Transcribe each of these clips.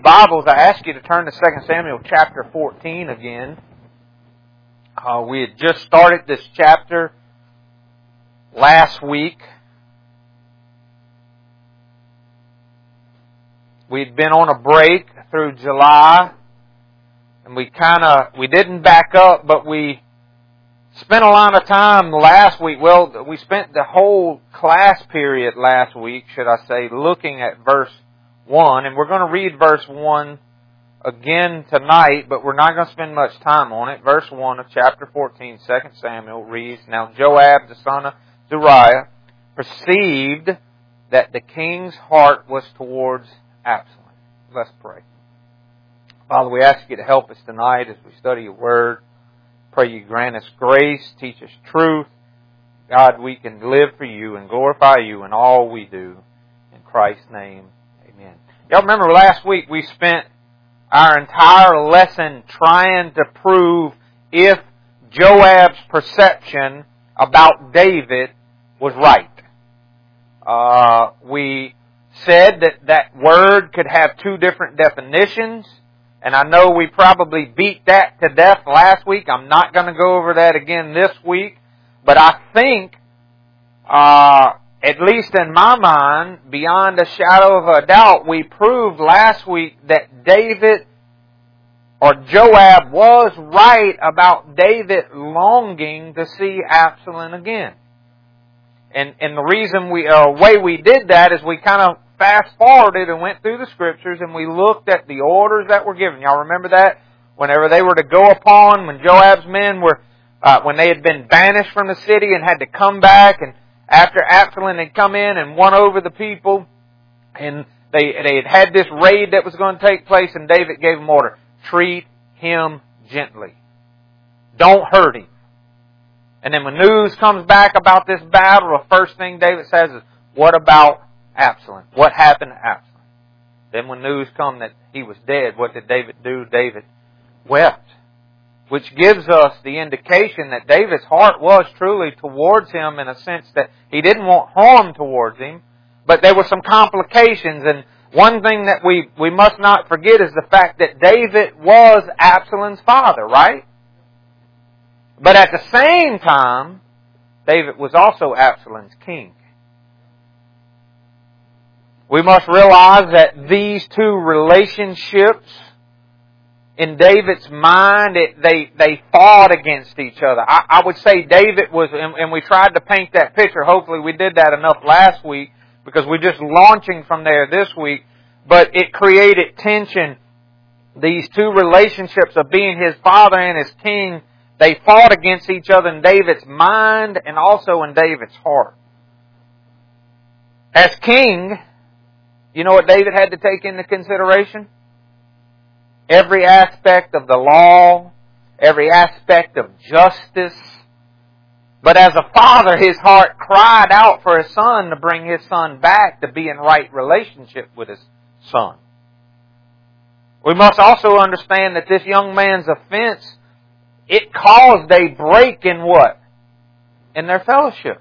Bibles, I ask you to turn to 2 Samuel chapter 14 again. We had just started this chapter last week. We'd been on a break through July, and we didn't back up, but we spent a lot of time last week. Well, we spent the whole class period last week, should I say, looking at verse 1, and we're going to read verse 1 again tonight, but we're not going to spend much time on it. Verse 1 of chapter 14, 2 Samuel reads, "Now Joab, the son of Zeruiah, perceived that the king's heart was towards Absalom." Let's pray. Father, we ask you to help us tonight as we study your word. Pray you grant us grace, teach us truth. God, we can live for you and glorify you in all we do. In Christ's name, amen. Y'all remember last week we spent our entire lesson trying to prove if Joab's perception about David was right. We said that word could have two different definitions, and I know we probably beat that to death last week. I'm not going to go over that again this week, but I think at least in my mind, beyond a shadow of a doubt, we proved last week that David, or Joab, was right about David longing to see Absalom again. And the reason way we did that is we kind of fast forwarded and went through the scriptures and we looked at the orders that were given. Y'all remember that? Whenever they were to go upon, when Joab's men were, when they had been banished from the city and had to come back, and after Absalom had come in and won over the people, and they had this raid that was going to take place, and David gave them order, treat him gently. Don't hurt him. And then when news comes back about this battle, the first thing David says is, what about Absalom? What happened to Absalom? Then when news come that he was dead, what did David do? David wept. Which gives us the indication that David's heart was truly towards him, in a sense that he didn't want harm towards him, but there were some complications. And one thing that we must not forget is the fact that David was Absalom's father, right? But at the same time, David was also Absalom's king. We must realize that these two relationships, in David's mind, they fought against each other. I would say David was, and we tried to paint that picture. Hopefully we did that enough last week, because we're just launching from there this week. But it created tension. These two relationships of being his father and his king, they fought against each other in David's mind and also in David's heart. As king, you know what David had to take into consideration? Every aspect of the law, every aspect of justice. But as a father, his heart cried out for his son to bring his son back to be in right relationship with his son. We must also understand that this young man's offense, it caused a break in what? In their fellowship.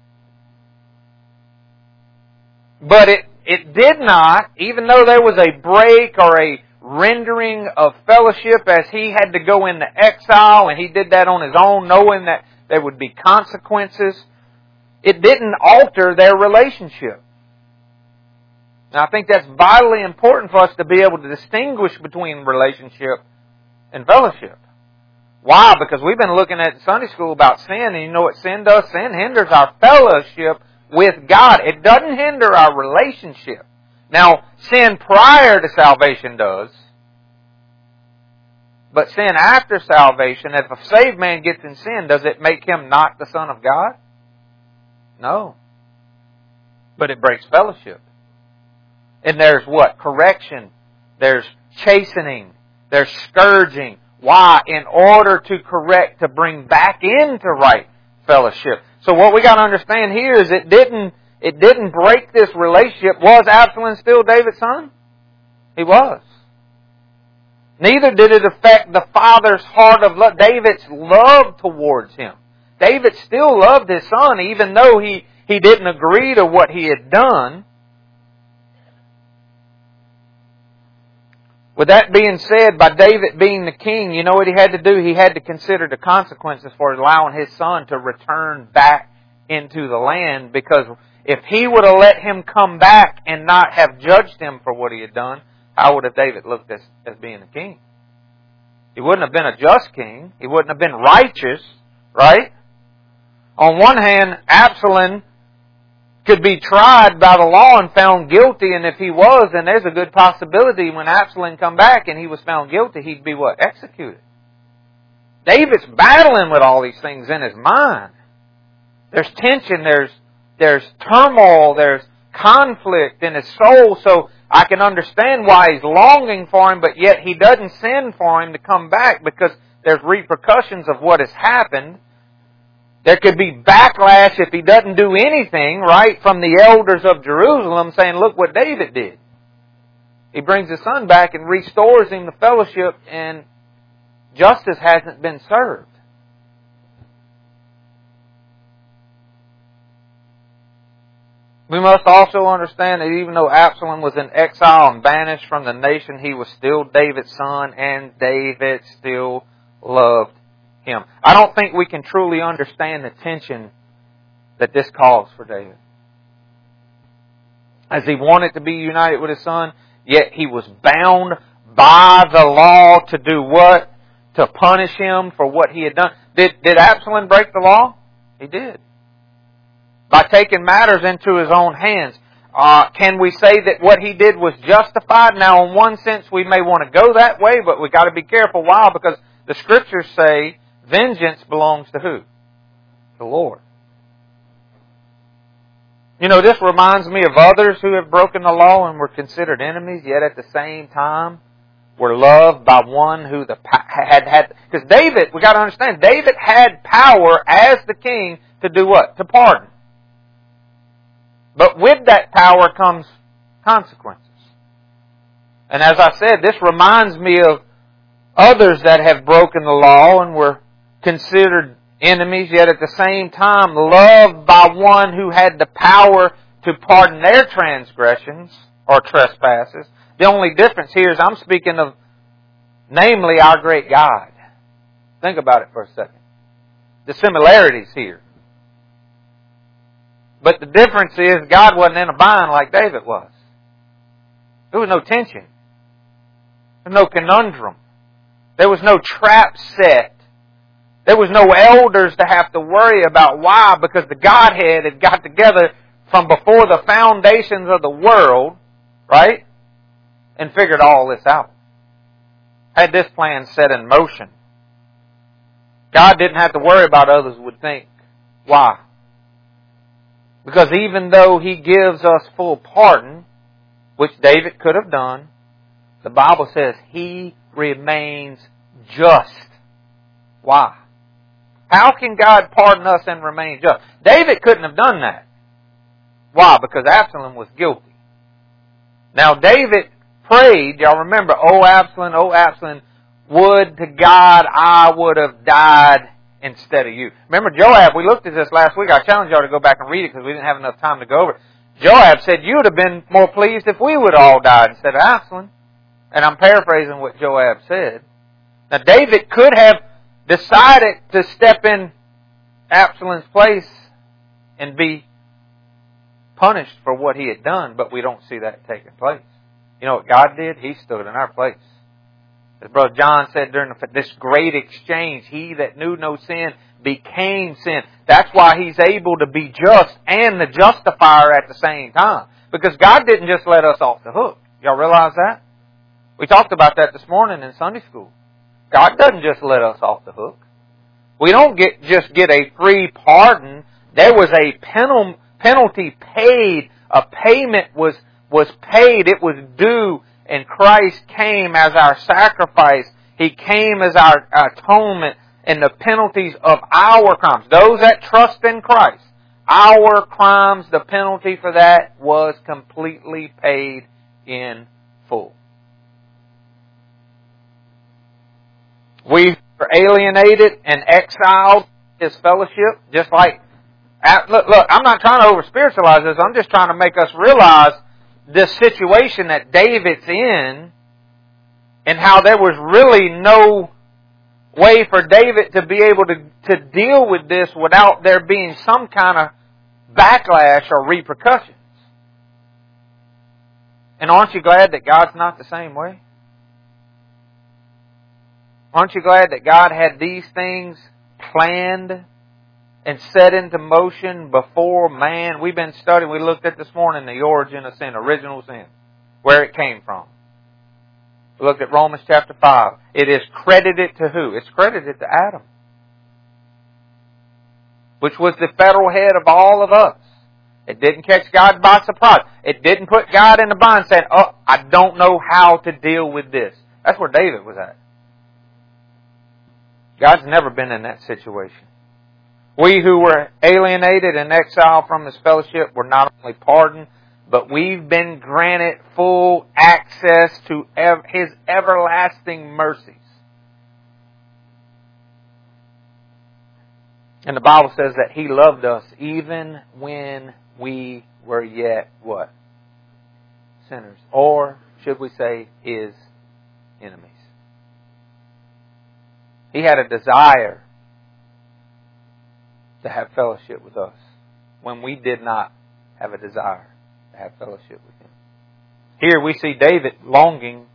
But it did not, even though there was a break or a rendering of fellowship, as he had to go into exile, and he did that on his own, knowing that there would be consequences, it didn't alter their relationship. Now, I think that's vitally important for us to be able to distinguish between relationship and fellowship. Why? Because we've been looking at Sunday school about sin, and you know what sin does? Sin hinders our fellowship with God. It doesn't hinder our relationship. Now, sin prior to salvation does. But sin after salvation, if a saved man gets in sin, does it make him not the Son of God? No. But it breaks fellowship. And there's what? Correction. There's chastening. There's scourging. Why? In order to correct, to bring back into right fellowship. So what we got to understand here is it didn't break this relationship. Was Absalom still David's son? He was. Neither did it affect the father's heart of love, David's love towards him. David still loved his son, even though he didn't agree to what he had done. With that being said, by David being the king, you know what he had to do? He had to consider the consequences for allowing his son to return back into the land, because if he would have let him come back and not have judged him for what he had done, how would have David looked as being a king? He wouldn't have been a just king. He wouldn't have been righteous, right? On one hand, Absalom could be tried by the law and found guilty, and if he was, then there's a good possibility when Absalom come back and he was found guilty, he'd be what? Executed. David's battling with all these things in his mind. There's tension, there's turmoil, there's conflict in his soul, so I can understand why he's longing for him, but yet he doesn't send for him to come back because there's repercussions of what has happened. There could be backlash if he doesn't do anything, right, from the elders of Jerusalem saying, look what David did. He brings his son back and restores him the fellowship, and justice hasn't been served. We must also understand that even though Absalom was in exile and banished from the nation, he was still David's son, and David still loved him. I don't think we can truly understand the tension that this caused for David. As he wanted to be united with his son, yet he was bound by the law to do what? To punish him for what he had done. Did Absalom break the law? He did. By taking matters into his own hands. Can we say that what he did was justified? Now, in one sense, we may want to go that way, but we got to be careful. Why? Because the Scriptures say vengeance belongs to who? The Lord. You know, this reminds me of others who have broken the law and were considered enemies, yet at the same time were loved by one who had. Because David, we got to understand, David had power as the king to do what? To pardon. But with that power comes consequences. And as I said, this reminds me of others that have broken the law and were considered enemies, yet at the same time loved by one who had the power to pardon their transgressions or trespasses. The only difference here is I'm speaking of, namely, our great God. Think about it for a second. The similarities here. But the difference is God wasn't in a bind like David was. There was no tension. There was no conundrum. There was no trap set. There was no elders to have to worry about. Why? Because the Godhead had got together from before the foundations of the world, right? And figured all this out. Had this plan set in motion. God didn't have to worry about others would think. Why? Because even though He gives us full pardon, which David could have done, the Bible says He remains just. Why? How can God pardon us and remain just? David couldn't have done that. Why? Because Absalom was guilty. Now David prayed, y'all remember, O Absalom, would to God I would have died instead of you. Remember Joab, we looked at this last week. I challenged y'all to go back and read it because we didn't have enough time to go over it. Joab said, you would have been more pleased if we would have all died instead of Absalom. And I'm paraphrasing what Joab said. Now David could have decided to step in Absalom's place and be punished for what he had done, but we don't see that taking place. You know what God did? He stood in our place. As Brother John said during this great exchange, He that knew no sin became sin. That's why He's able to be just and the justifier at the same time. Because God didn't just let us off the hook. Y'all realize that? We talked about that this morning in Sunday school. God doesn't just let us off the hook. We don't just get a free pardon. There was a penalty paid. A payment was paid. It was due. And Christ came as our sacrifice. He came as our atonement. And the penalties of our crimes, those that trust in Christ, our crimes, the penalty for that was completely paid in full. We were alienated and exiled His fellowship, just like, look, I'm not trying to over-spiritualize this, I'm just trying to make us realize the situation that David's in and how there was really no way for David to be able to deal with this without there being some kind of backlash or repercussions. And aren't you glad that God's not the same way? Aren't you glad that God had these things planned and set into motion before man? We've been studying, we looked at this morning the origin of sin, original sin, where it came from. We looked at Romans chapter 5. It is credited to who? It's credited to Adam, which was the federal head of all of us. It didn't catch God by surprise. It didn't put God in a bind saying, oh, I don't know how to deal with this. That's where David was at. God's never been in that situation. We who were alienated and exiled from His fellowship were not only pardoned, but we've been granted full access to His everlasting mercies. And the Bible says that He loved us even when we were yet what? Sinners. Or should we say His enemies. He had a desire to have fellowship with us when we did not have a desire to have fellowship with Him. Here we see David longing,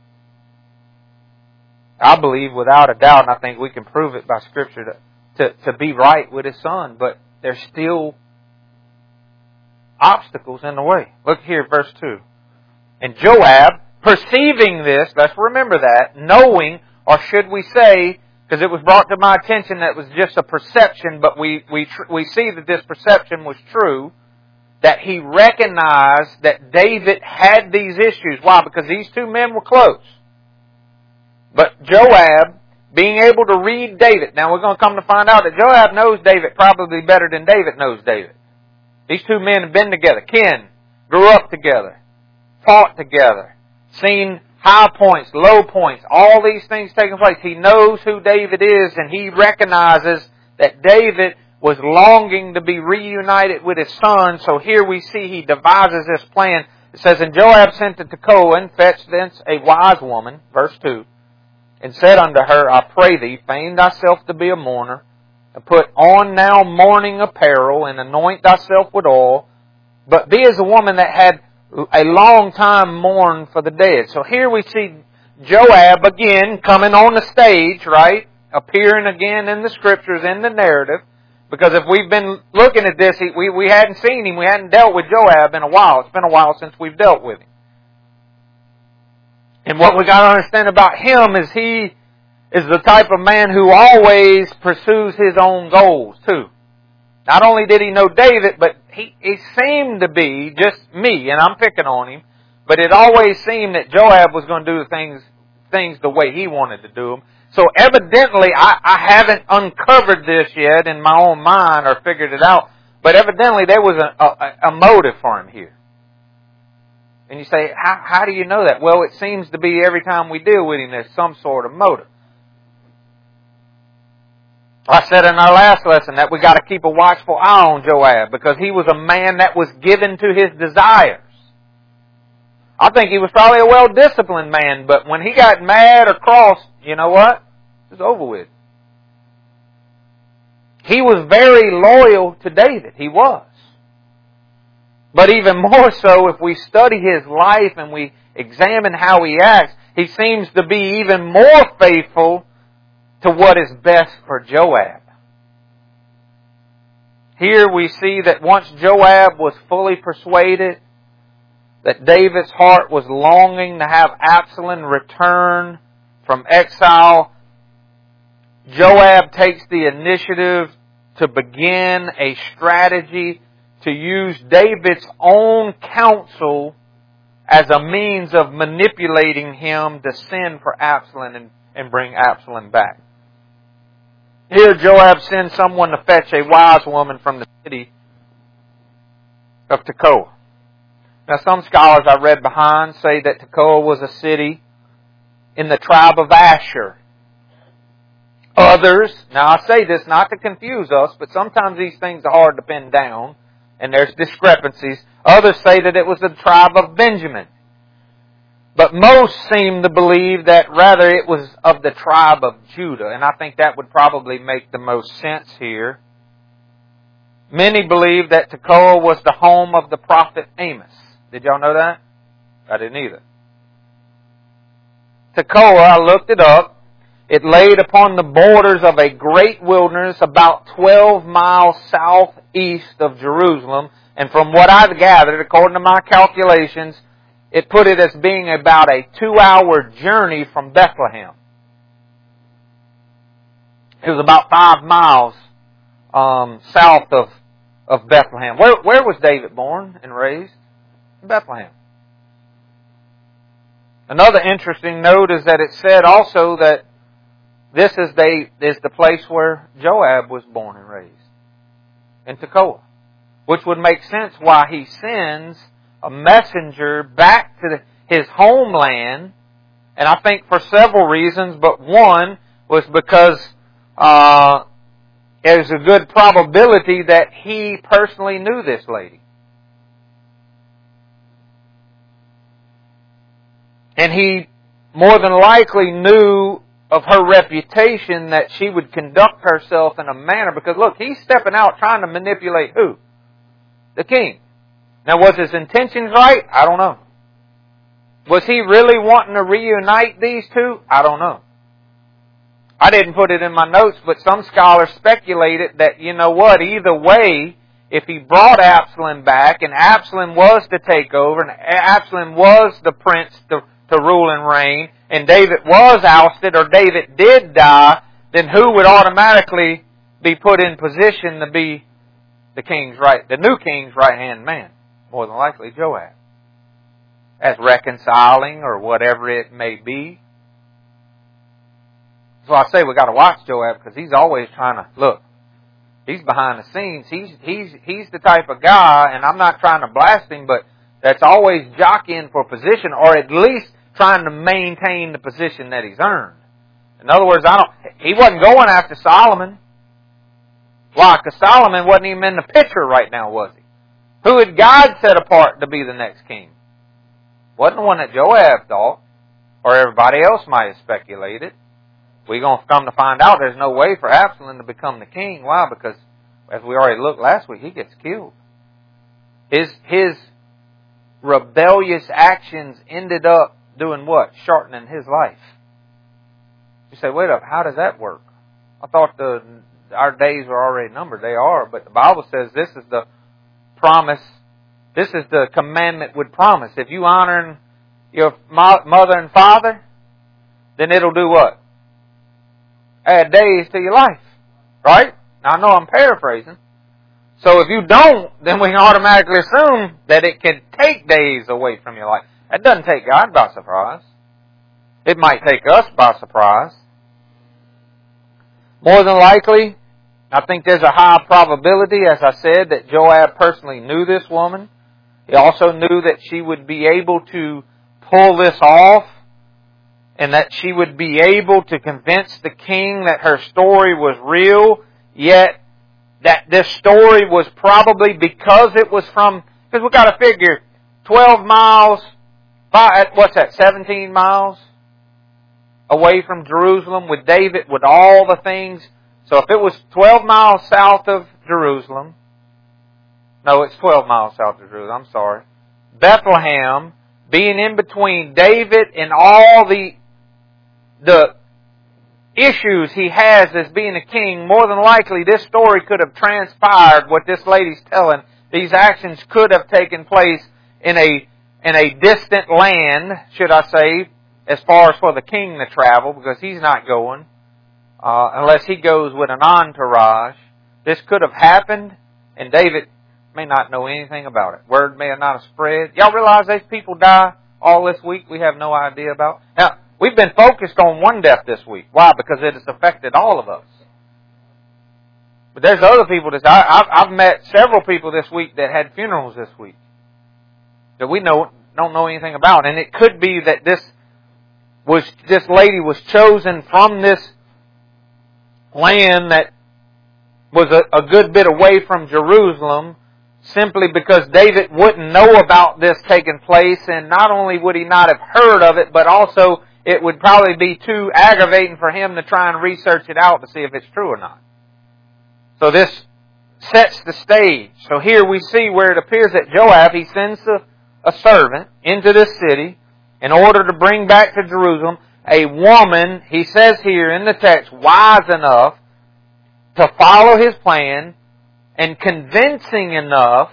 I believe without a doubt, and I think we can prove it by Scripture, to be right with his son, but there's still obstacles in the way. Look here, verse 2. And Joab, perceiving this, let's remember that, knowing, or should we say, because it was brought to my attention that it was just a perception, but we see that this perception was true, that he recognized that David had these issues. Why? Because these two men were close. But Joab, being able to read David, now we're going to come to find out that Joab knows David probably better than David knows David. These two men have been together, kin, grew up together, fought together, seen high points, low points, all these things taking place. He knows who David is, and he recognizes that David was longing to be reunited with his son. So here we see he devises this plan. It says, And Joab sent to Tekoa and fetched thence a wise woman, verse 2, and said unto her, I pray thee, feign thyself to be a mourner, and put on now mourning apparel, and anoint thyself with oil, but be as a woman that had a long time mourned for the dead. So here we see Joab again coming on the stage, right? Appearing again in the Scriptures, in the narrative. Because if we've been looking at this, we hadn't seen him, we hadn't dealt with Joab in a while. It's been a while since we've dealt with him. And what we got to understand about him is he is the type of man who always pursues his own goals too. Not only did he know David, but he seemed to be just me, and I'm picking on him, but it always seemed that Joab was going to do things the way he wanted to do them. So evidently, I haven't uncovered this yet in my own mind or figured it out, but evidently there was a motive for him here. And you say, how do you know that? Well, it seems to be every time we deal with him, there's some sort of motive. I said in our last lesson that we got to keep a watchful eye on Joab because he was a man that was given to his desires. I think he was probably a well-disciplined man, but when he got mad or cross, you know what? It was over with. He was very loyal to David. He was. But even more so, if we study his life and we examine how he acts, he seems to be even more faithful to what is best for Joab. Here we see that once Joab was fully persuaded that David's heart was longing to have Absalom return from exile, Joab takes the initiative to begin a strategy to use David's own counsel as a means of manipulating him to send for Absalom and bring Absalom back. Here Joab sends someone to fetch a wise woman from the city of Tekoa. Now some scholars I read behind say that Tekoa was a city in the tribe of Asher. Others, now I say this not to confuse us, but sometimes these things are hard to pin down and there's discrepancies. Others say that it was the tribe of Benjamin. But most seem to believe that rather it was of the tribe of Judah, and I think that would probably make the most sense here. Many believe that Tekoa was the home of the prophet Amos. Did y'all know that? I didn't either. Tekoa, I looked it up. It laid upon the borders of a great wilderness about 12 miles southeast of Jerusalem. And from what I've gathered, according to my calculations, it put it as being about a 2-hour journey from Bethlehem. It was about 5 miles south of Bethlehem. Where was David born and raised? In Bethlehem. Another interesting note is that it said also that this is the place where Joab was born and raised, in Tekoa, which would make sense why he sends a messenger back to his homeland, and I think for several reasons, but one was because there's a good probability that he personally knew this lady. And he more than likely knew of her reputation that she would conduct herself in a manner, because look, he's stepping out trying to manipulate who? The king. Now, was his intentions right? I don't know. Was he really wanting to reunite these two? I don't know. I didn't put it in my notes, but some scholars speculated that, you know what, either way, if he brought Absalom back, and Absalom was to take over, and Absalom was the prince to rule and reign, and David was ousted, or David did die, then who would automatically be put in position to be the new king's right-hand man? More than likely Joab. As reconciling or whatever it may be. So I say we got to watch Joab, because he's always trying to, look, he's behind the scenes. He's the type of guy, and I'm not trying to blast him, but that's always jockeying for position, or at least trying to maintain the position that he's earned. In other words, he wasn't going after Solomon. Why? Because Solomon wasn't even in the picture right now, was he? Who had God set apart to be the next king? Wasn't the one that Joab thought, or everybody else might have speculated. We're going to come to find out there's no way for Absalom to become the king. Why? Because, as we already looked last week, he gets killed. His rebellious actions ended up doing what? Shortening his life. You say, wait up, how does that work? I thought our days were already numbered. They are, but the Bible says this is the promise. This is the commandment with promise. If you honor your mother and father, then it'll do what? Add days to your life. Right? Now I know I'm paraphrasing. So if you don't, then we can automatically assume that it can take days away from your life. That doesn't take God by surprise. It might take us by surprise. More than likely, I think there's a high probability, as I said, that Joab personally knew this woman. He also knew that she would be able to pull this off, and that she would be able to convince the king that her story was real, yet that this story was probably because it was because we've got to figure 12 miles, what's that, 17 miles away from Jerusalem with David, with all the things. So if it was 12 miles south of Jerusalem, no, it's 12 miles south of Jerusalem, I'm sorry. Bethlehem, being in between David and all the issues he has as being a king, more than likely this story could have transpired, what this lady's telling. These actions could have taken place in a distant land, should I say, as far as for the king to travel, because he's not going, unless he goes with an entourage. This could have happened, and David may not know anything about it. Word may have not have spread. Y'all realize these people die all this week we have no idea about? Now, we've been focused on one death this week. Why? Because it has affected all of us. But there's other people that I've met several people this week that had funerals this week that we don't know anything about. And it could be that this lady was chosen from this land that was a good bit away from Jerusalem, simply because David wouldn't know about this taking place, and not only would he not have heard of it, but also it would probably be too aggravating for him to try and research it out to see if it's true or not. So this sets the stage. So here we see where it appears that Joab, he sends a servant into this city in order to bring back to Jerusalem a woman, he says here in the text, wise enough to follow his plan and convincing enough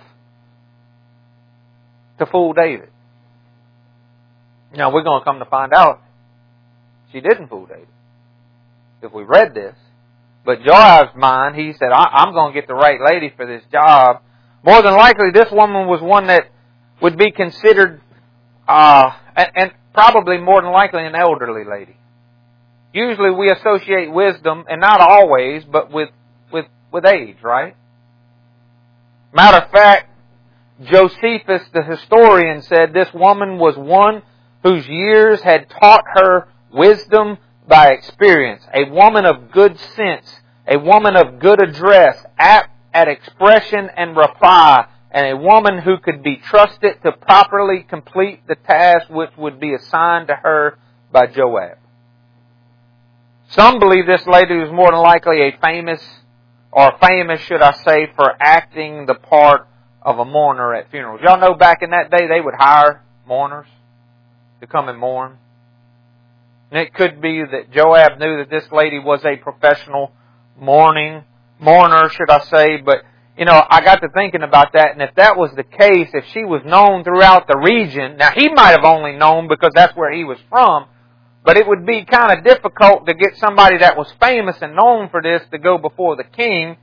to fool David. Now we're going to come to find out she didn't fool David. If we read this. But Joab's mind, he said, I'm going to get the right lady for this job. More than likely, this woman was one that would be considered, and probably more than likely an elderly lady. Usually we associate wisdom, and not always, but with age, right? Matter of fact, Josephus, the historian, said this woman was one whose years had taught her wisdom by experience, a woman of good sense, a woman of good address, apt at expression and reply, and a woman who could be trusted to properly complete the task which would be assigned to her by Joab. Some believe this lady was more than likely a famous, should I say, for acting the part of a mourner at funerals. Y'all know back in that day they would hire mourners to come and mourn. And it could be that Joab knew that this lady was a professional mourner, should I say. But, I got to thinking about that. And if that was the case, if she was known throughout the region, now he might have only known because that's where he was from. But it would be kind of difficult to get somebody that was famous and known for this to go before the king.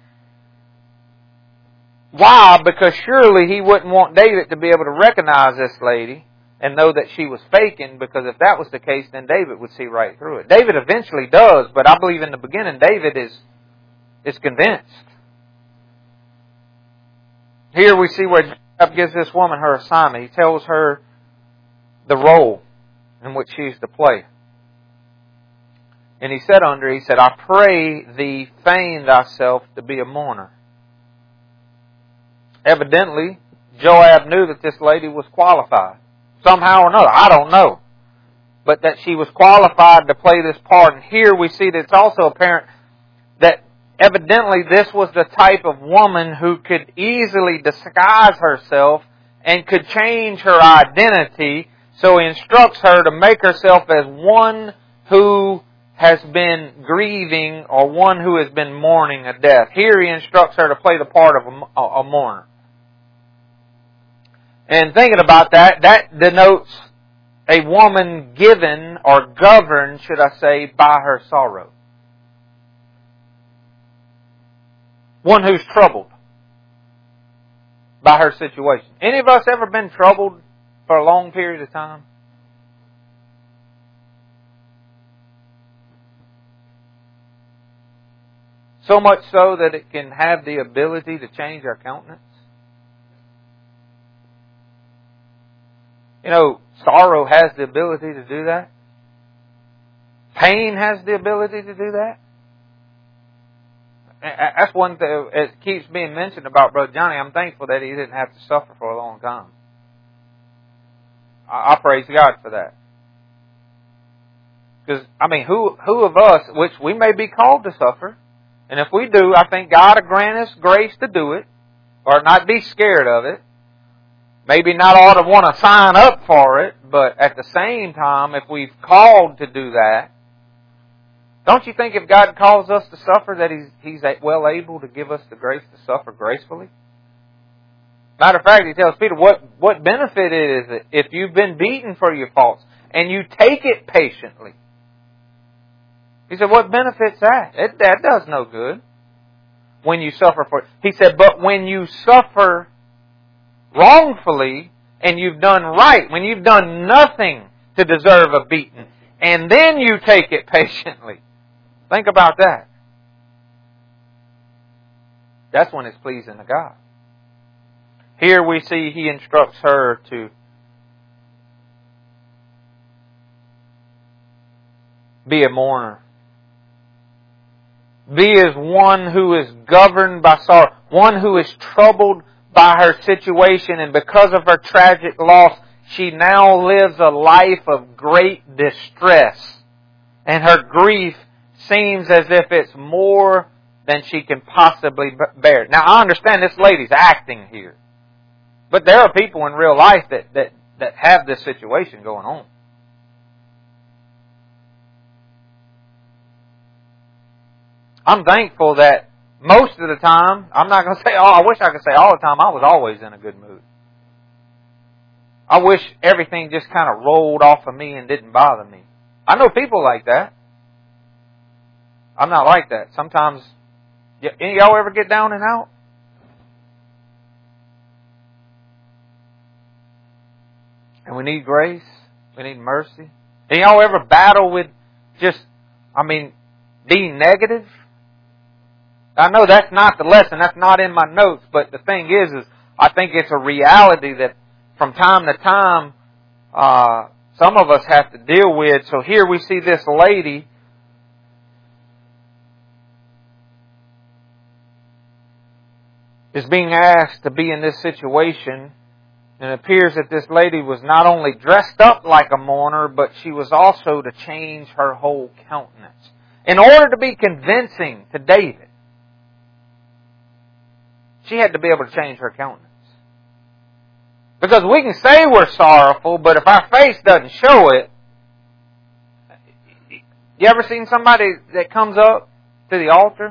Why? Because surely he wouldn't want David to be able to recognize this lady and know that she was faking, because if that was the case, then David would see right through it. David eventually does, but I believe in the beginning David is convinced. Here we see where Joab gives this woman her assignment. He tells her the role in which she is to play. And he said unto her, he said, I pray thee feign thyself to be a mourner. Evidently, Joab knew that this lady was qualified. Somehow or another, I don't know. But that she was qualified to play this part. And here we see that it's also apparent that evidently this was the type of woman who could easily disguise herself and could change her identity. So he instructs her to make herself as one who has been grieving or one who has been mourning a death. Here he instructs her to play the part of a mourner. And thinking about that, that denotes a woman given or governed, should I say, by her sorrow. One who's troubled by her situation. Any of us ever been troubled for a long period of time? So much so that it can have the ability to change our countenance. Sorrow has the ability to do that. Pain has the ability to do that. That's one thing that keeps being mentioned about Brother Johnny. I'm thankful that he didn't have to suffer for a long time. I praise God for that. Because, who of us, which we may be called to suffer, and if we do, I think God will grant us grace to do it, or not be scared of it. Maybe not ought to want to sign up for it, but at the same time, if we've called to do that, don't you think if God calls us to suffer that He's well able to give us the grace to suffer gracefully? Matter of fact, He tells Peter, what benefit is it if you've been beaten for your faults and you take it patiently? He said, what benefit's that? That does no good when you suffer for it. He said, but when you suffer wrongfully and you've done right, when you've done nothing to deserve a beating, and then you take it patiently. Think about that. That's when it's pleasing to God. Here we see he instructs her to be a mourner. Be as one who is governed by sorrow, one who is troubled by her situation, and because of her tragic loss, she now lives a life of great distress. And her grief seems as if it's more than she can possibly bear. Now, I understand this lady's acting here. But there are people in real life that have this situation going on. I'm thankful that most of the time, I'm not going to say, I wish I could say all the time, I was always in a good mood. I wish everything just kind of rolled off of me and didn't bother me. I know people like that. I'm not like that. Sometimes, any of y'all ever get down and out? And we need grace. We need mercy. Any of y'all ever battle with just, being negative? I know that's not the lesson. That's not in my notes. But the thing is I think it's a reality that from time to time, some of us have to deal with. So here we see this lady is being asked to be in this situation. And it appears that this lady was not only dressed up like a mourner, but she was also to change her whole countenance. In order to be convincing to David, she had to be able to change her countenance. Because we can say we're sorrowful, but if our face doesn't show it, you ever seen somebody that comes up to the altar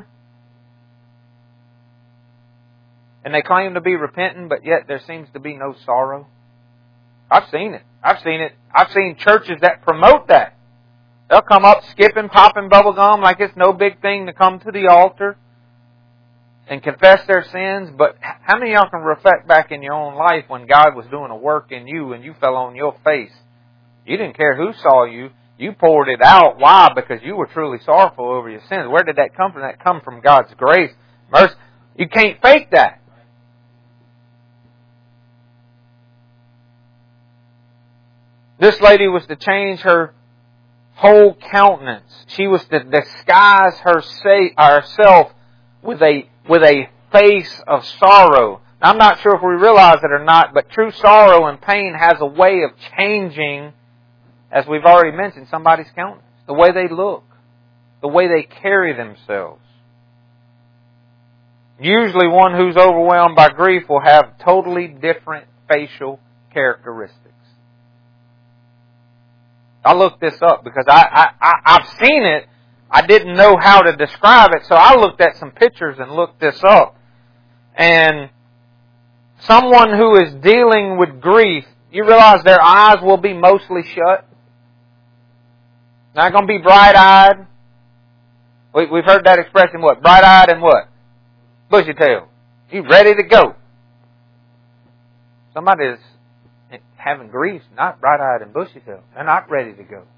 and they claim to be repentant, but yet there seems to be no sorrow? I've seen it. I've seen churches that promote that. They'll come up skipping, popping bubble gum like it's no big thing to come to the altar and confess their sins. But how many of y'all can reflect back in your own life when God was doing a work in you and you fell on your face? You didn't care who saw you. You poured it out. Why? Because you were truly sorrowful over your sins. Where did that come from? That come from God's grace, mercy. You can't fake that. This lady was to change her whole countenance. She was to disguise herself with a face of sorrow. Now, I'm not sure if we realize it or not, but true sorrow and pain has a way of changing, as we've already mentioned, somebody's countenance. The way they look. The way they carry themselves. Usually one who's overwhelmed by grief will have totally different facial characteristics. I looked this up because I've seen it. I didn't know how to describe it, so I looked at some pictures and looked this up. And someone who is dealing with grief, you realize their eyes will be mostly shut. Not going to be bright-eyed. We've heard that expression, what? Bright-eyed and what? Bushy-tailed. You ready to go. Somebody is having grief, not bright-eyed and bushy-tailed. They're not ready to go.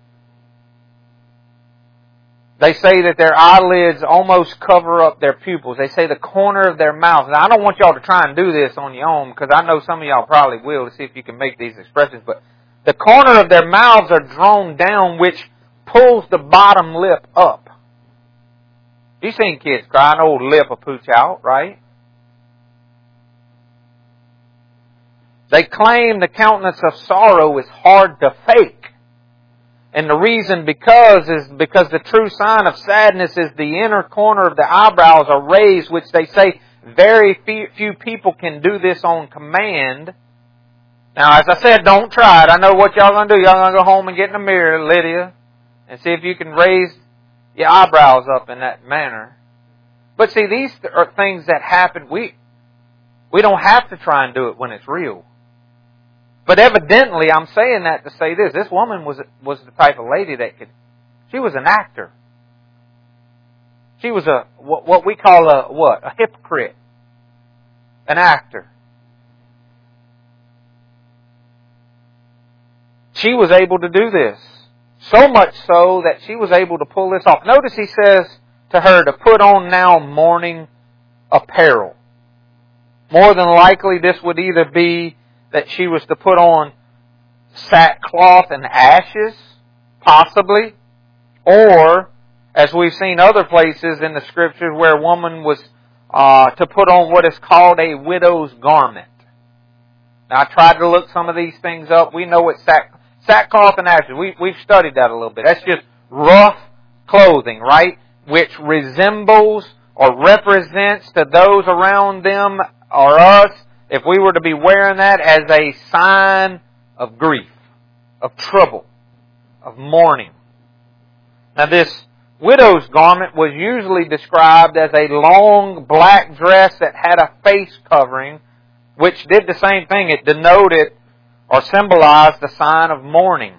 They say that their eyelids almost cover up their pupils. They say the corner of their mouth. Now, I don't want y'all to try and do this on your own, because I know some of y'all probably will, to see if you can make these expressions. But the corner of their mouths are drawn down, which pulls the bottom lip up. You've seen kids cry, an old lip will pooch out, right? They claim the countenance of sorrow is hard to fake. And the reason is because the true sign of sadness is the inner corner of the eyebrows are raised, which they say very few people can do this on command. Now, as I said, don't try it. I know what y'all going to do. Y'all going to go home and get in the mirror, Lydia, and see if you can raise your eyebrows up in that manner. But see, these are things that happen. We don't have to try and do it when it's real. But evidently, I'm saying that to say this. This woman was the type of lady that she was an actor. She was what we call a hypocrite. An actor. She was able to do this. So much so that she was able to pull this off. Notice he says to her to put on now mourning apparel. More than likely this would either be that she was to put on sackcloth and ashes, possibly, or, as we've seen other places in the Scriptures where a woman was to put on what is called a widow's garment. Now, I tried to look some of these things up. We know what sackcloth and ashes. We've studied that a little bit. That's just rough clothing, right? Which resembles or represents to those around them or us, if we were to be wearing that, as a sign of grief, of trouble, of mourning. Now, this widow's garment was usually described as a long black dress that had a face covering, which did the same thing. It denoted or symbolized the sign of mourning.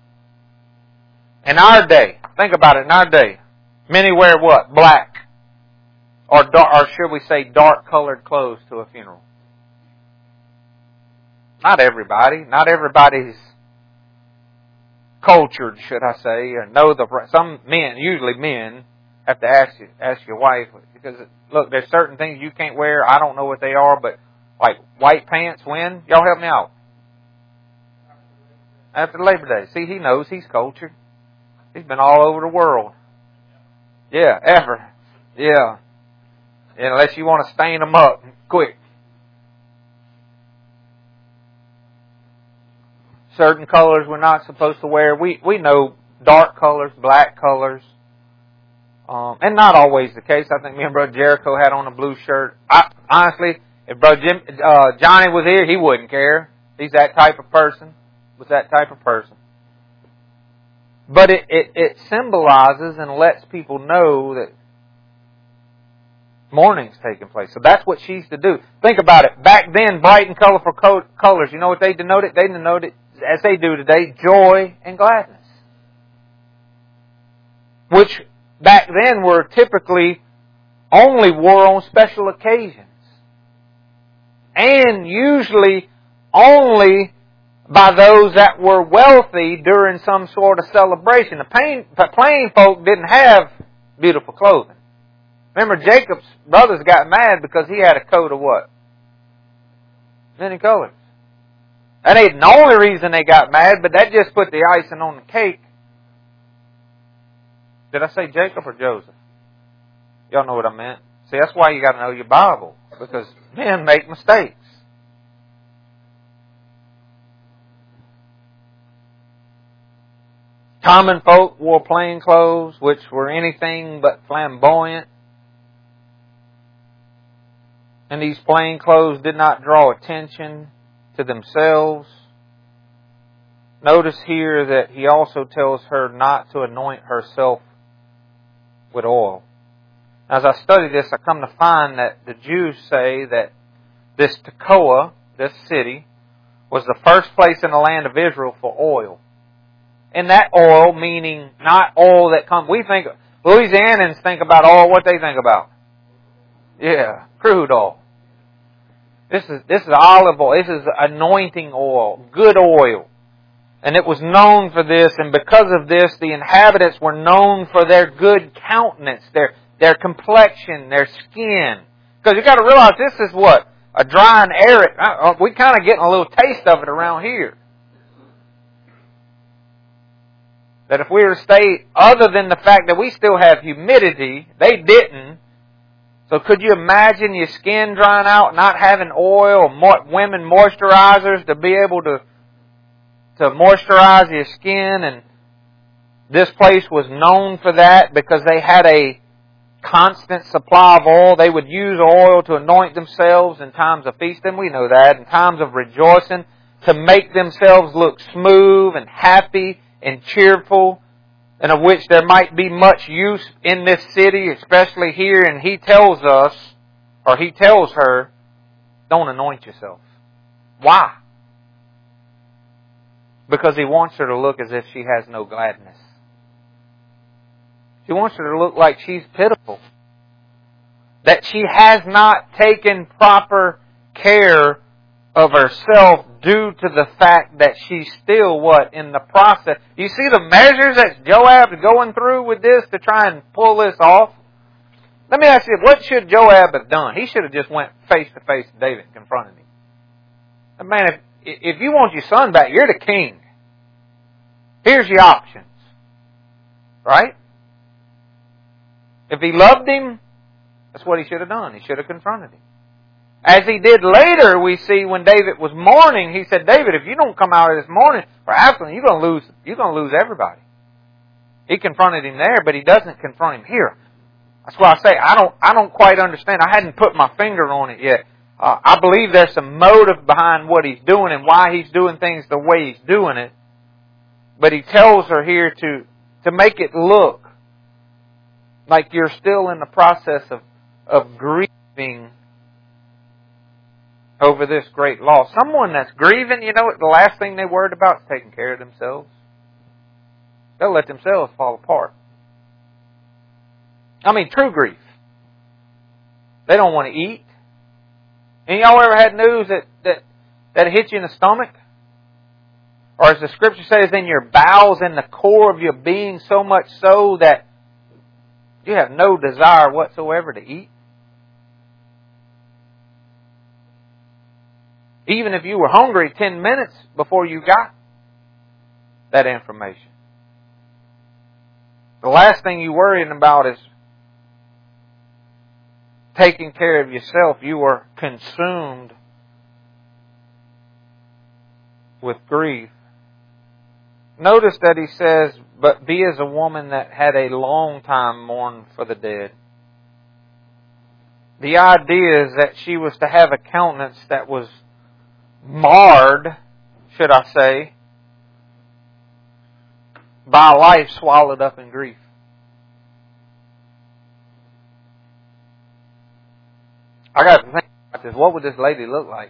In our day, think about it, in our day, many wear what? Black. Or should we say dark colored clothes to a funeral. Not everybody. Not everybody's cultured, should I say, or know some men, usually men, have to ask your wife, because look, there's certain things you can't wear. I don't know what they are, but like white pants, when? Y'all help me out. After Labor Day. See, he knows, he's cultured. He's been all over the world. Yeah, ever. Yeah. Unless you want to stain them up quick. Certain colors we're not supposed to wear. We know dark colors, black colors. And not always the case. I think me and Brother Jericho had on a blue shirt. Honestly, if Brother Johnny was here, he wouldn't care. He's that type of person. Was that type of person. But it symbolizes and lets people know that mourning's taking place. So that's what she's to do. Think about it. Back then, bright and colorful colors, you know what they denoted? They denoted, as they do today, joy and gladness. Which back then were typically only wore on special occasions. And usually only by those that were wealthy during some sort of celebration. The plain folk didn't have beautiful clothing. Remember, Jacob's brothers got mad because he had a coat of what? Many colors. That ain't the only reason they got mad, but that just put the icing on the cake. Did I say Jacob or Joseph? Y'all know what I meant. See, that's why you got to know your Bible, because men make mistakes. Common folk wore plain clothes, which were anything but flamboyant. And these plain clothes did not draw attention to themselves. Notice here that he also tells her not to anoint herself with oil. As I study this, I come to find that the Jews say that this Tekoa, this city, was the first place in the land of Israel for oil. And that oil, meaning not oil that comes... Louisianans think about oil, what they think about? Yeah, crude oil. This is olive oil. This is anointing oil, good oil. And it was known for this, and because of this, the inhabitants were known for their good countenance, their complexion, their skin. Because you got to realize this is what? A dry and arid... We're kind of getting a little taste of it around here. That if we were to stay, other than the fact that we still have humidity, they didn't. So could you imagine your skin drying out, not having oil, or women moisturizers to be able to moisturize your skin? And this place was known for that because they had a constant supply of oil. They would use oil to anoint themselves in times of feasting. We know that. In times of rejoicing, to make themselves look smooth and happy and cheerful, and of which there might be much use in this city, especially here. And he tells us, or he tells her, don't anoint yourself. Why? Because he wants her to look as if she has no gladness. He wants her to look like she's pitiful. That she has not taken proper care of herself due to the fact that she's still what? In the process. You see the measures that Joab is going through with this to try and pull this off? Let me ask you, what should Joab have done? He should have just went face to face to David and confronted him. And man, if you want your son back, you're the king. Here's your options. Right? If he loved him, That's what he should have done. He should have confronted him. As he did later, we see when David was mourning, he said, David, if you don't come out of this mourning for Absalom, you're going to lose everybody. He confronted him there, but he doesn't confront him here. That's why I say I don't quite understand. I hadn't put my finger on it yet. I believe there's some motive behind what he's doing and why he's doing things the way he's doing it. But he tells her here to make it look like you're still in the process of grieving over this great loss. Someone that's grieving, you know, the last thing they worried about is taking care of themselves. They'll let themselves fall apart. I mean, true grief. They don't want to eat. And y'all ever had news that hit you in the stomach? Or as the Scripture says, in your bowels, in the core of your being, so much so that you have no desire whatsoever to eat? Even if you were hungry 10 minutes before you got that information. The last thing you're worrying about is taking care of yourself. You are consumed with grief. Notice that he says, but be as a woman that had a long time mourned for the dead. The idea is that she was to have a countenance that was marred, should I say, by a life swallowed up in grief. I got to think about this. What would this lady look like?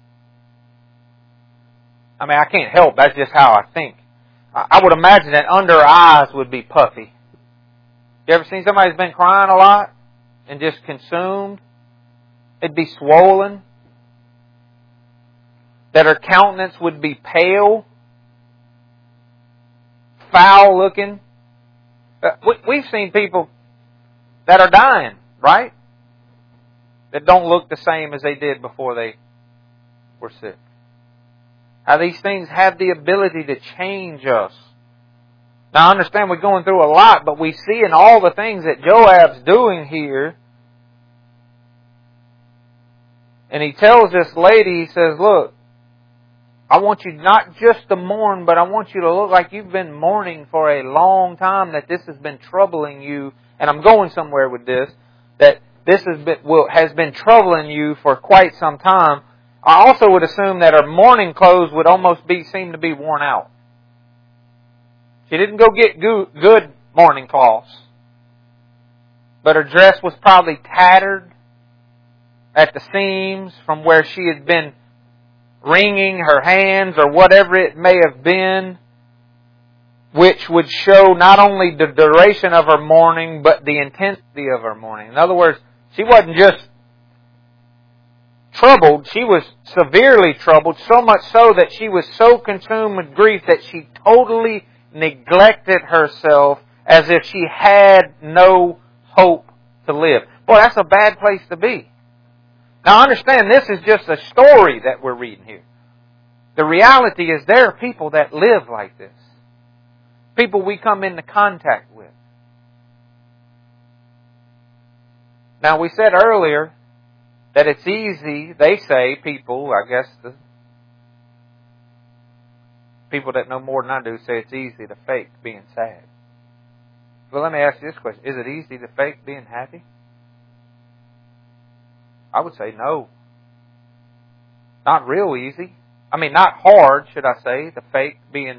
I mean, I can't help. That's just how I think. I would imagine that under her eyes would be puffy. You ever seen somebody who's been crying a lot and just consumed? It'd be swollen. That her countenance would be pale, foul looking. We've seen people that are dying, right? That don't look the same as they did before they were sick. How these things have the ability to change us. Now I understand we're going through a lot, but we see in all the things that Joab's doing here. And he tells this lady, he says, look, I want you not just to mourn, but I want you to look like you've been mourning for a long time, that this has been troubling you. And I'm going somewhere with this, that this has been troubling you for quite some time. I also would assume that her mourning clothes would almost seem to be worn out. She didn't go get good mourning cloths. But her dress was probably tattered at the seams from where she had been wringing her hands or whatever it may have been, which would show not only the duration of her mourning, but the intensity of her mourning. In other words, she wasn't just troubled, she was severely troubled, so much so that she was so consumed with grief that she totally neglected herself as if she had no hope to live. Boy, that's a bad place to be. Now understand, this is just a story that we're reading here. The reality is there are people that live like this. People we come into contact with. Now we said earlier that it's easy, they say, people, I guess the people that know more than I do say it's easy to fake being sad. Well, let me ask you this question. Is it easy to fake being happy? I would say no. Not real easy. I mean, not hard, should I say, to fake being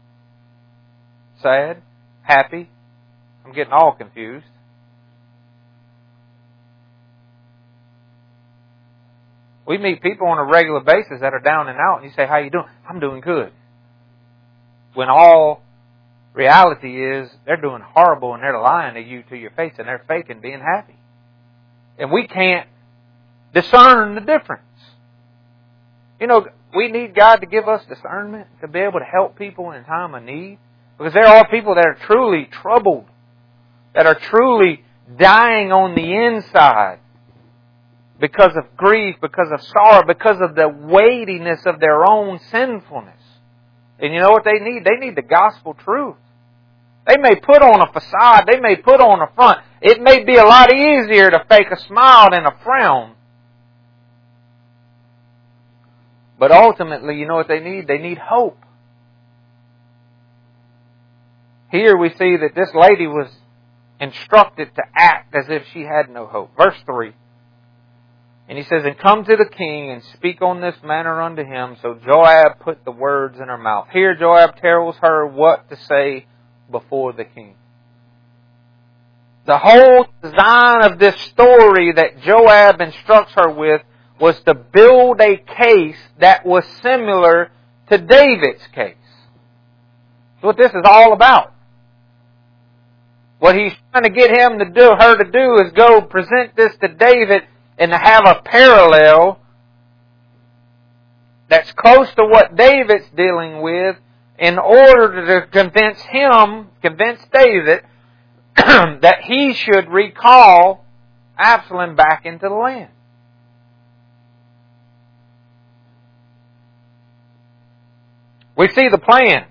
sad, happy. I'm getting all confused. We meet people on a regular basis that are down and out, and you say, how you doing? I'm doing good. When all reality is, they're doing horrible and they're lying to you to your face and they're faking being happy. And we can't discern the difference. You know, we need God to give us discernment to be able to help people in time of need. Because there are people that are truly troubled, that are truly dying on the inside because of grief, because of sorrow, because of the weightiness of their own sinfulness. And you know what they need? They need the gospel truth. They may put on a facade. They may put on a front. It may be a lot easier to fake a smile than a frown. But ultimately, you know what they need? They need hope. Here we see that this lady was instructed to act as if she had no hope. Verse 3. And he says, and come to the king and speak on this manner unto him. So Joab put the words in her mouth. Here Joab tells her what to say before the king. The whole design of this story that Joab instructs her with was to build a case that was similar to David's case. That's what this is all about. What he's trying to get her to do is go present this to David and to have a parallel that's close to what David's dealing with in order to convince David that he should recall Absalom back into the land. We see the plan.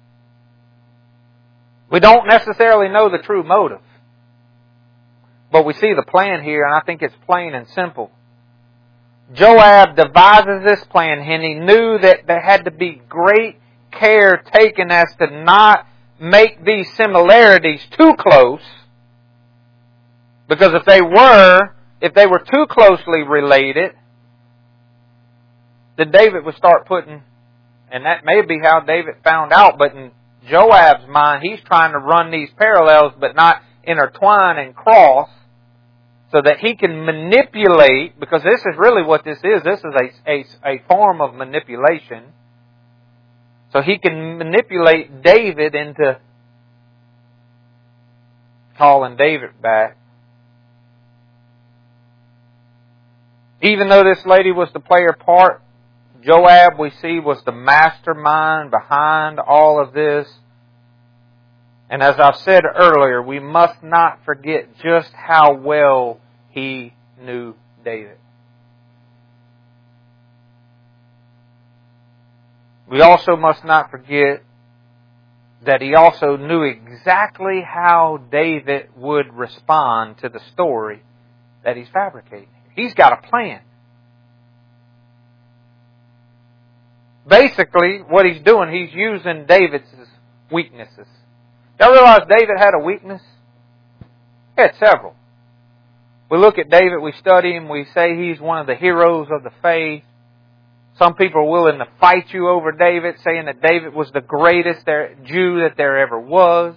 We don't necessarily know the true motive. But we see the plan here, and I think it's plain and simple. Joab devises this plan, and he knew that there had to be great care taken as to not make these similarities too close. Because if they were too closely related, then David would start putting, and that may be how David found out, but in Joab's mind, he's trying to run these parallels but not intertwine and cross so that he can manipulate, because this is really what this is. This is a form of manipulation. So he can manipulate David into calling David back. Even though this lady was to play her part, Joab, we see, was the mastermind behind all of this. And as I said earlier, we must not forget just how well he knew David. We also must not forget that he also knew exactly how David would respond to the story that he's fabricating. He's got a plan. Basically, what he's doing, he's using David's weaknesses. Y'all realize David had a weakness? He had several. We look at David, we study him, we say he's one of the heroes of the faith. Some people are willing to fight you over David, saying that David was the greatest Jew that there ever was.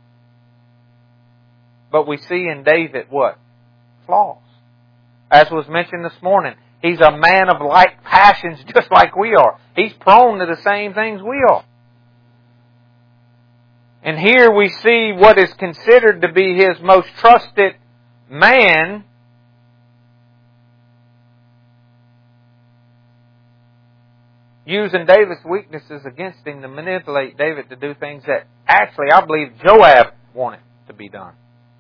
But we see in David what? Flaws. As was mentioned this morning, he's a man of like passions just like we are. He's prone to the same things we are. And here we see what is considered to be his most trusted man using David's weaknesses against him to manipulate David to do things that actually I believe Joab wanted to be done.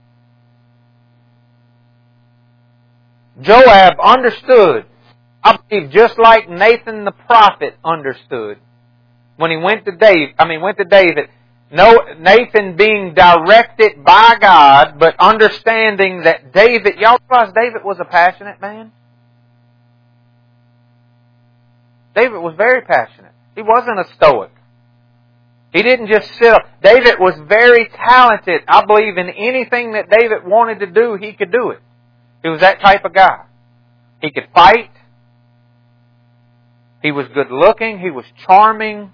Joab understood, I believe, just like Nathan the prophet understood when he went to David. No, Nathan being directed by God, but understanding that David, y'all realize David was a passionate man? David was very passionate. He wasn't a stoic. He didn't just sit up. David was very talented. I believe in anything that David wanted to do, he could do it. He was that type of guy. He could fight. He was good looking. He was charming.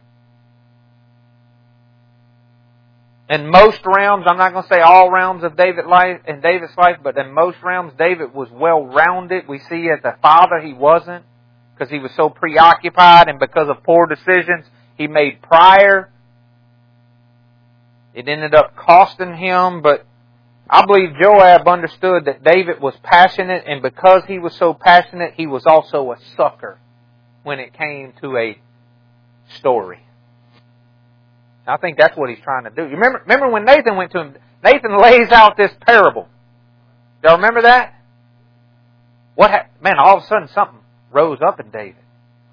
In most realms, I'm not going to say all realms of David's life, but in most realms, David was well-rounded. We see as a father, he wasn't, because he was so preoccupied and because of poor decisions he made prior. It ended up costing him, but I believe Joab understood that David was passionate, and because he was so passionate, he was also a sucker when it came to a story. I think that's what he's trying to do. You remember when Nathan went to him? Nathan lays out this parable. Y'all remember that? Man, all of a sudden something rose up in David.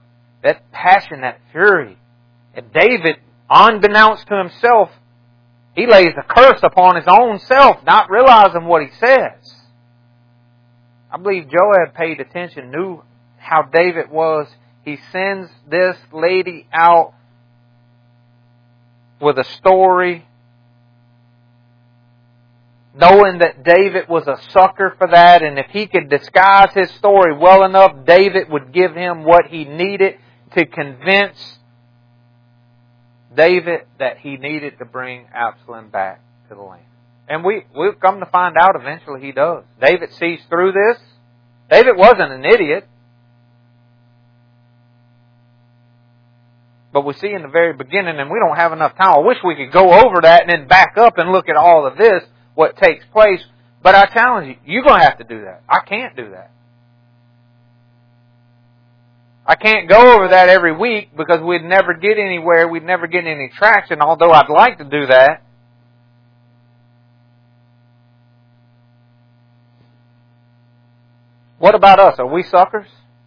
That passion, that fury. And David, unbeknownst to himself, He lays a curse upon his own self, not realizing what he says. I believe Joab paid attention, knew how David was. He sends this lady out with a story, knowing that David was a sucker for that, and if he could disguise his story well enough, David would give him what he needed to convince David that he needed to bring Absalom back to the land. And we'll come to find out eventually he does. David sees through this. David wasn't an idiot. But we see in the very beginning, and we don't have enough time. I wish we could go over that and then back up and look at all of this, what takes place. But I challenge you, you're going to have to do that. I can't do that. I can't go over that every week because we'd never get anywhere. We'd never get any traction, although I'd like to do that. What about us? Are we suckers?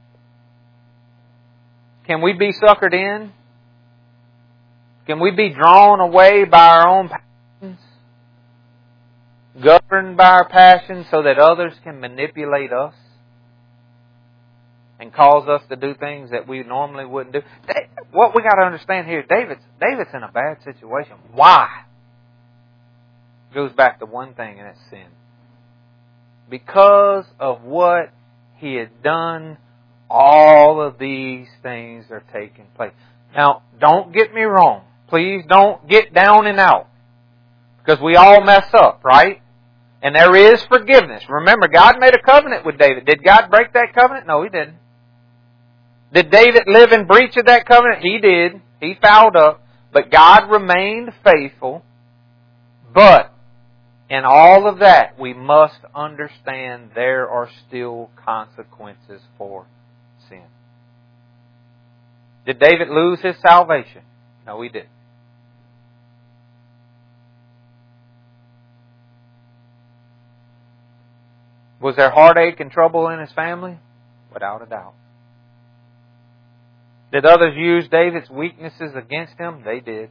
Can we be suckered in? Can we be drawn away by our own passions? Governed by our passions so that others can manipulate us? And cause us to do things that we normally wouldn't do? What we got to understand here, David's in a bad situation. Why? It goes back to one thing, and that's sin. Because of what he had done, all of these things are taking place. Now, don't get me wrong. Please don't get down and out. Because we all mess up, right? And there is forgiveness. Remember, God made a covenant with David. Did God break that covenant? No, He didn't. Did David live in breach of that covenant? He did. He fouled up. But God remained faithful. But in all of that, we must understand there are still consequences for sin. Did David lose his salvation? No, he didn't. Was there heartache and trouble in his family? Without a doubt. Did others use David's weaknesses against him? They did.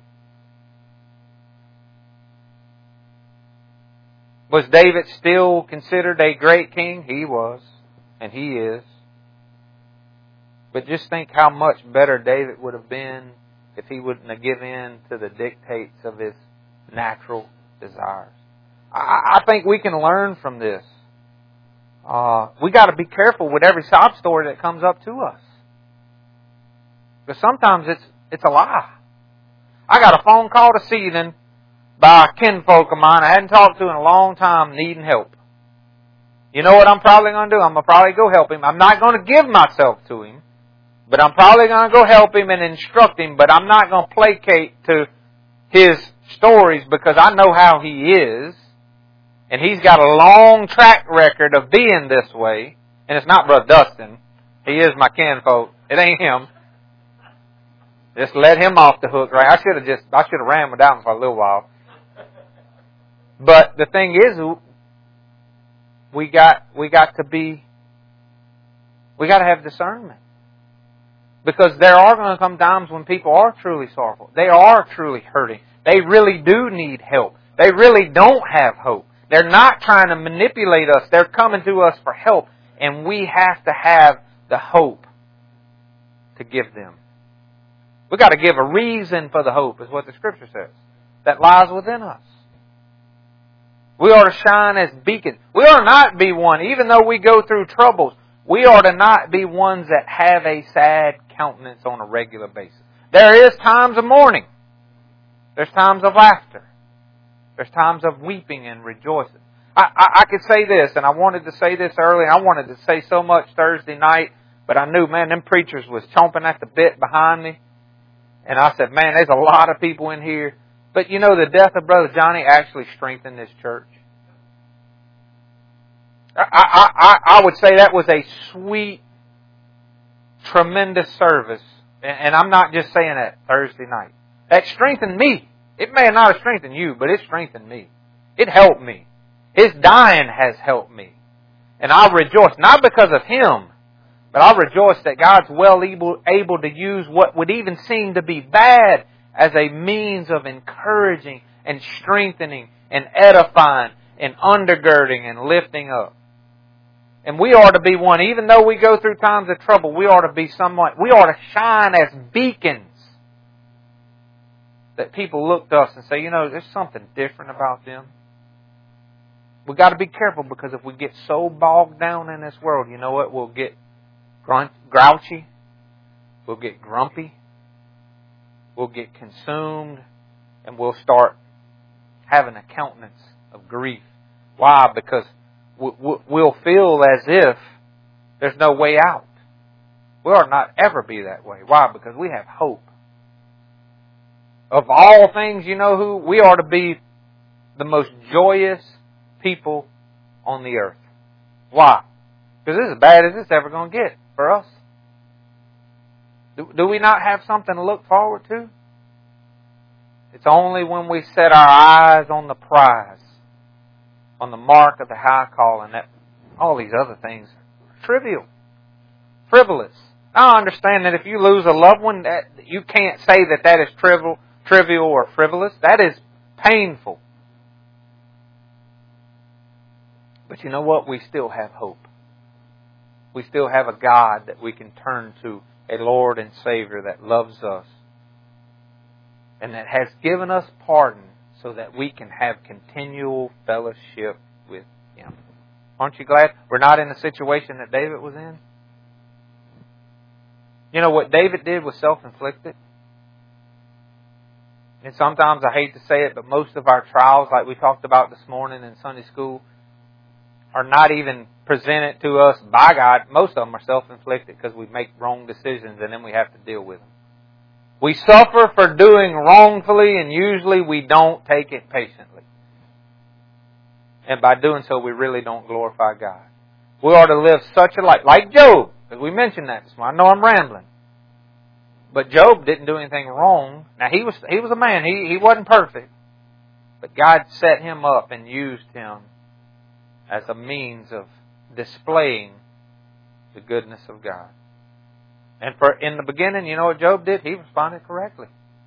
Was David still considered a great king? He was. And he is. But just think how much better David would have been if he wouldn't have given in to the dictates of his natural desires. I think we can learn from this. We got to be careful with every sob story that comes up to us. Because sometimes it's a lie. I got a phone call this evening by a kinfolk of mine I hadn't talked to in a long time needing help. You know what I'm probably going to do? I'm going to probably go help him. I'm not going to give myself to him. But I'm probably going to go help him and instruct him. But I'm not going to placate to his stories because I know how he is. And he's got a long track record of being this way. And it's not Brother Dustin. He is my kinfolk. It ain't him. Just let him off the hook, right? I should have ran without him for a little while. But the thing is, we got to have discernment. Because there are going to come times when people are truly sorrowful. They are truly hurting. They really do need help. They really don't have hope. They're not trying to manipulate us. They're coming to us for help. And we have to have the hope to give them. We've got to give a reason for the hope, is what the Scripture says, that lies within us. We are to shine as beacons. We are not be one, even though we go through troubles, we are to not be ones that have a sad countenance on a regular basis. There is times of mourning. There's times of laughter. There's times of weeping and rejoicing. I could say this, and I wanted to say this early, and I wanted to say so much Thursday night, but I knew, man, them preachers was chomping at the bit behind me. And I said, man, there's a lot of people in here. But you know, the death of Brother Johnny actually strengthened this church. I would say that was a sweet, tremendous service. And I'm not just saying that Thursday night. That strengthened me. It may not have strengthened you, but it strengthened me. It helped me. His dying has helped me. And I rejoice, not because of him, but I rejoice that God's well able to use what would even seem to be bad as a means of encouraging and strengthening and edifying and undergirding and lifting up. And we ought to be one, even though we go through times of trouble, we ought to be somewhat, we ought to shine as beacons that people look to us and say, there's something different about them. We've got to be careful, because if we get so bogged down in this world, you know what? We'll get grouchy. We'll get grumpy. We'll get consumed. And we'll start having a countenance of grief. Why? Because we'll feel as if there's no way out. We ought not ever be that way. Why? Because we have hope. Of all things, we ought to be the most joyous people on the earth. Why? Because this is as bad as it's ever going to get for us. Do we not have something to look forward to? It's only when we set our eyes on the prize, on the mark of the high calling, that all these other things are trivial, frivolous. I understand that if you lose a loved one, that you can't say that is trivial or frivolous. That is painful. But you know what? We still have hope. We still have a God that we can turn to, a Lord and Savior that loves us and that has given us pardon so that we can have continual fellowship with Him. Aren't you glad we're not in the situation that David was in? You know, what David did was self-inflicted. And sometimes, I hate to say it, but most of our trials, like we talked about this morning in Sunday school, are not even presented to us by God. Most of them are self-inflicted because we make wrong decisions and then we have to deal with them. We suffer for doing wrongfully, and usually we don't take it patiently. And by doing so, we really don't glorify God. We ought to live such a life, like Job, because we mentioned that this morning. I know I'm rambling. But Job didn't do anything wrong. Now, he was a man. He wasn't perfect. But God set him up and used him as a means of displaying the goodness of God. And in the beginning, you know what Job did? He responded correctly.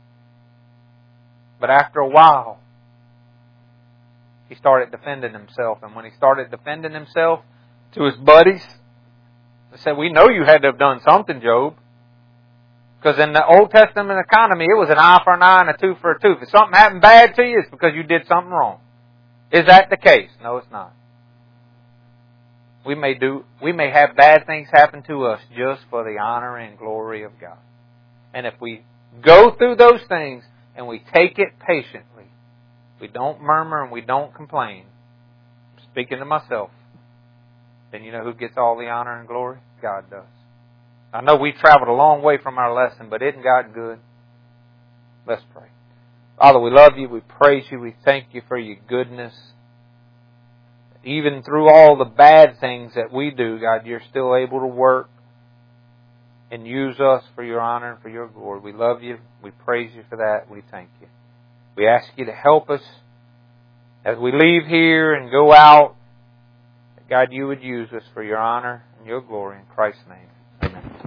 But after a while, he started defending himself. And when he started defending himself to his buddies, they said, "We know you had to have done something, Job. Because in the Old Testament economy, it was an eye for an eye and a tooth for a tooth. If something happened bad to you, it's because you did something wrong." Is that the case? No, it's not. We may have bad things happen to us just for the honor and glory of God. And if we go through those things and we take it patiently, we don't murmur and we don't complain, speaking to myself, then you know who gets all the honor and glory? God does. I know we traveled a long way from our lesson, but isn't God good? Let's pray. Father, we love you, we praise you, we thank you for your goodness. Even through all the bad things that we do, God, you're still able to work and use us for your honor and for your glory. We love you. We praise you for that. We thank you. We ask you to help us as we leave here and go out. God, you would use us for your honor and your glory. In Christ's name, amen.